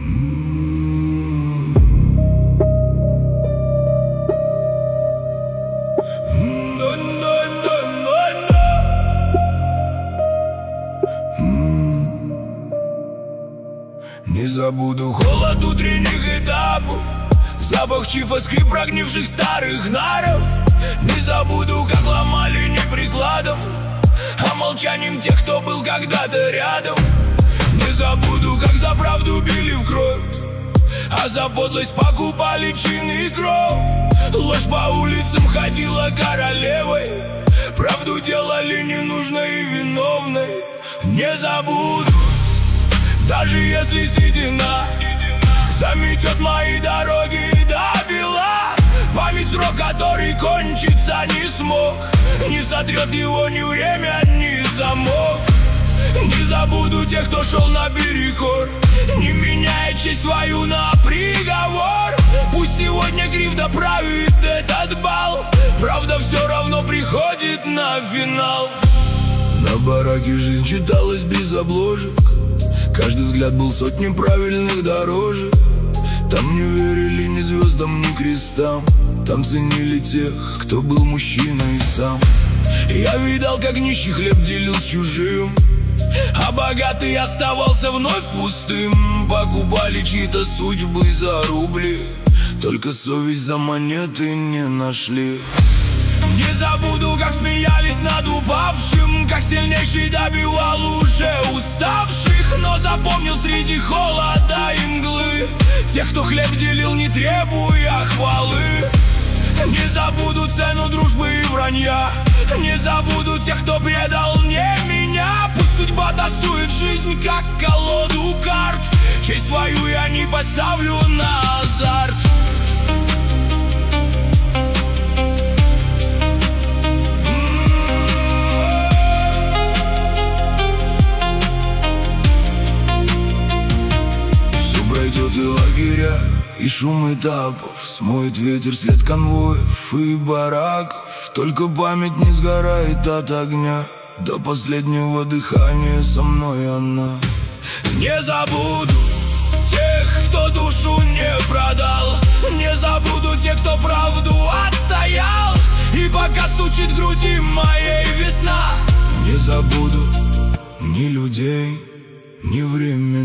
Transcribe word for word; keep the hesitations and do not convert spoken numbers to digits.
Не забуду холод утренних этапов, запах чифа, скрип прогнивших старых наров. Не забуду, как ломали не прикладом, а молчанием тех, кто был когда-то рядом. Не забуду, как за правду били в кровь, а за подлость покупали чин и кровь. Ложь по улицам ходила королевой, правду делали ненужной и виновной. Не забуду, даже если седина заметет мои дороги до бела. Память срок, который кончиться не смог, не сотрет его ни время, ни замок. Не забуду тех, кто шел наперекор, не меняя честь свою на приговор. Пусть сегодня кривда правит этот бал, правда все равно приходит на финал. На бараке жизнь читалась без обложек, каждый взгляд был сотней правильных дорожек. Там не верили ни звездам, ни крестам, там ценили тех, кто был мужчиной сам. Я видал, как нищий хлеб делил с чужим, а богатый оставался вновь пустым. Покупали чьи-то судьбы за рубли, только совесть за монеты не нашли. Не забуду, как смеялись над упавшим, как сильнейший добивал уже уставших. Но запомнил среди холода и мглы тех, кто хлеб делил, не требуя хвалы. Не забуду цену дружбы и вранья, не забуду тех, кто предал не меня. Пусть судьба тасует жизнь, как колоду карт, честь свою я не поставлю на азарт. Пройдет и лагеря, и шум этапов, смоет ветер след конвоев и бараков. Только память не сгорает от огня, до последнего дыхания со мной она. Не забуду тех, кто душу не продал, не забуду тех, кто правду отстоял. И пока стучит в груди моей весна, не забуду ни людей, ни времени.